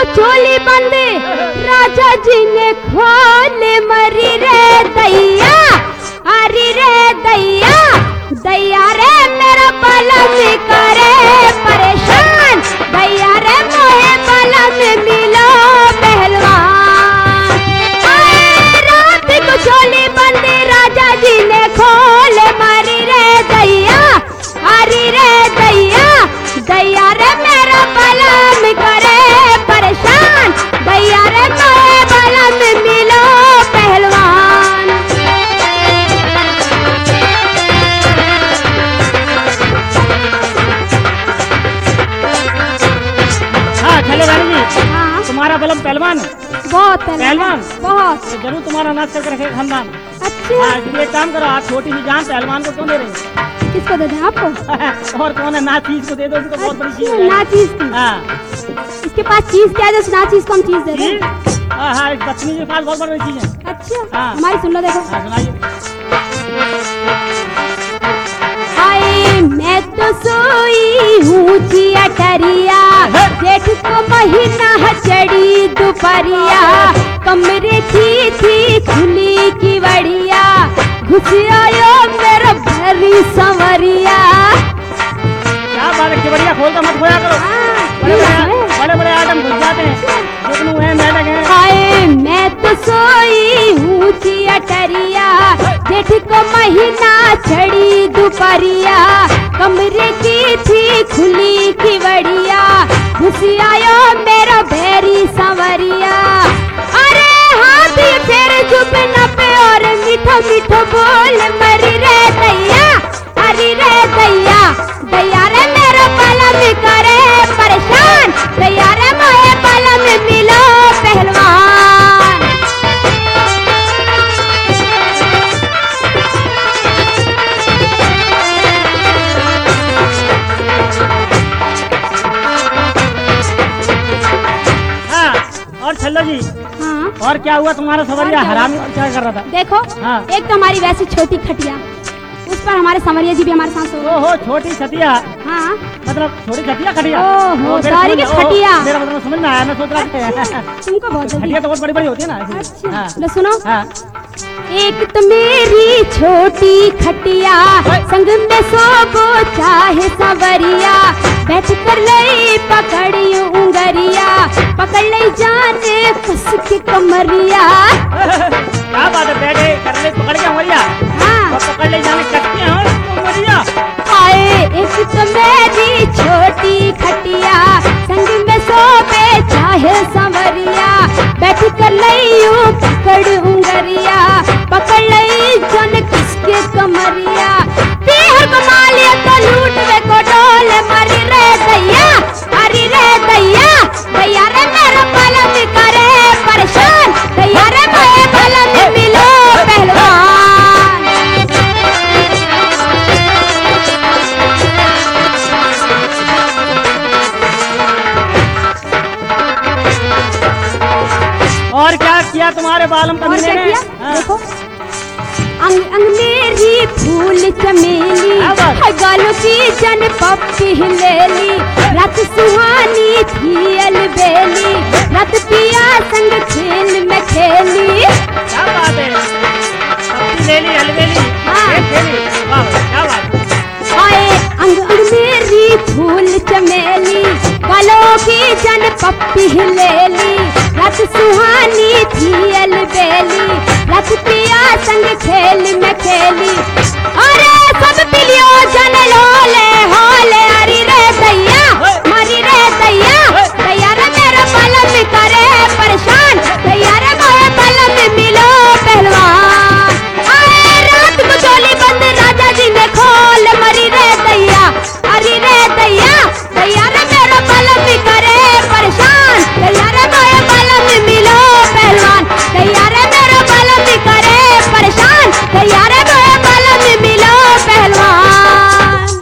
चोली बंद राजा जी ने खोले मरी रे दैया, अरे रे दैया, दैया रे मेरा पलंग करे परेशान, दैया रे मोहे पलंग मिलो पहलवान। रात को चोली बंद राजा जी ने खोले मरी रे दैया, अरे रे दैया, दैया रे मेरा पलंग करे परेशान, दैया रे मोहे पलंग मिलो पहलवान। हाँ चले रानी जी। हाँ तुम्हारा बलम पहलवान बहुत पहलवान बहुत तो जरूर तुम्हारा नाच करके रखे खानदान। अच्छा। हाँ इसलिए एक काम करो, आप छोटी सी जान पहलवान को क्यों दे रहे हैं? किसको दे दें आपको? और कौन है ना चीज को दे दो, उसको बहुत बड़ी चीज है। ना चीज की? हाँ इसके पास चीज क्या है जो ना चीज को हम चीज दे दें? हाँ हाँ, इस बदतमीज के पास बहुत बड़ी चीज है। अच्छा हाँ। हमारी सुन लो देखो। हाँ सुनाइए। हाय मैं तो सोई हूँ चियटरिया, जेठ को महीना चढ़ी दोपहरिया, कमरे की थी खुली की बड़िया, घुस आयो मेरा भरी संवरिया। क्या बात है, केवड़िया खोल कर मत खोया करो। बड़े बड़े आइटम घुस जाते हैं, जुगनू है, मेढक है। हाय मैं तो सोई हूँ चियटरिया, जेठ को महीना चढ़ी दोपहरिया, कमरे की थी खुली की बड़िया, घुस आयो मेरा भैरी संवरिया। अरे हाथ फिर चुप न पे और मीठो मीठो बोल मरी रे दैया, अरे रे दैया, दैया रे मेरा पलंग करे परेशान, दैया रे मोहे पलंग मिलो पहलवान। हाँ और छल्लो जी, हाँ और क्या हुआ तुम्हारा सवरिया हरामी और क्या कर रहा था? देखो। हाँ। एक तो हमारी वैसी छोटी खटिया, उस पर हमारे संवरिया जी भी हमारे साथ सो गए। ओहो छोटी छतिया, हाँ मतलब छोटी छतिया खटिया। ओहो, मेरे सॉरी कि समझ- खटिया। मेरा मतलब समझ में आया, मैं सोच रहा था तुमको बहुत जल्दी। खटिया तो बहुत बड़ी बड़ी होती है ना इसलिए। अच्छा हाँ लो सुनो। हाँ एक तो मेरी छोटी खटिया, संग में सोबो चाहे संवरिया, बैठ कर लई पकड़ी उंगरिया, पकड़ लई जाने कस के कमरिया। क्या बात है, बैठे कर ले पकड़ के मरिया हाँ और पकड़ ले जाने कटके हैं मरिया। आए एक तो मेरी छोटी खटिया, संग में सोबे चाहे संवरिया, बैठ कर लई पकड़ उंगरिया, पकड़ लई जन किसके कमरिया, पीहर को मालिया तो लूट वे को डोल मरी रे दैया, अरे रे दैया, दैया रे मेरा पलंग करे परेशान, दैया रे मोहे पलंग मिलो पहलवान। और क्या किया तुम्हारे बालम और कमीने क्या ने? किया? हाँ। देखो अंग अंग मेरी फूल चमेली, हाँ, बस। गालों की जन पप्पी लेली,